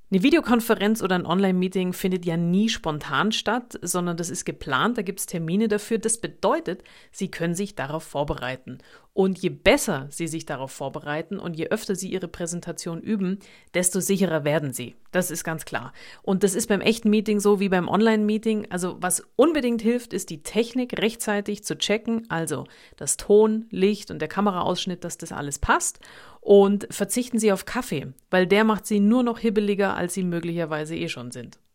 Eine Videokonferenz oder ein Online-Meeting findet ja nie spontan statt, sondern das ist geplant, da gibt es Termine dafür. Das bedeutet, Sie können sich darauf vorbereiten. Und je besser Sie sich darauf vorbereiten und je öfter Sie Ihre Präsentation üben, desto sicherer werden Sie. Das ist ganz klar. Und das ist beim echten Meeting so wie beim Online-Meeting. Also was unbedingt hilft, ist die Technik rechtzeitig zu checken, also das Ton, Licht und der Kameraausschnitt, dass das alles passt. Und verzichten Sie auf Kaffee, weil der macht Sie nur noch hibbeliger, als Sie möglicherweise schon sind.